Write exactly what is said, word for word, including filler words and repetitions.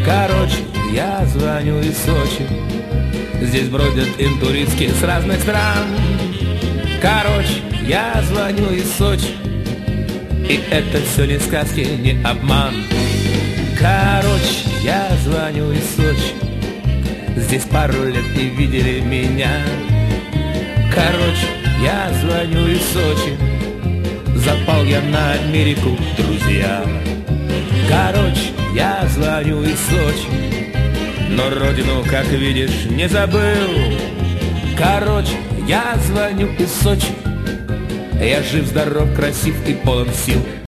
Короче, я звоню из Сочи. Здесь бродят интуристки с разных стран. Короче, я звоню из Сочи, и это все не сказки, не обман. Короче, я звоню из Сочи. Здесь пару лет не видели меня. Короче, я звоню из Сочи. Запал я на Америку, друзья. Короче, я звоню из Сочи, но родину, как видишь, не забыл. Короче, я звоню из Сочи. Я жив, здоров, красив и полон сил.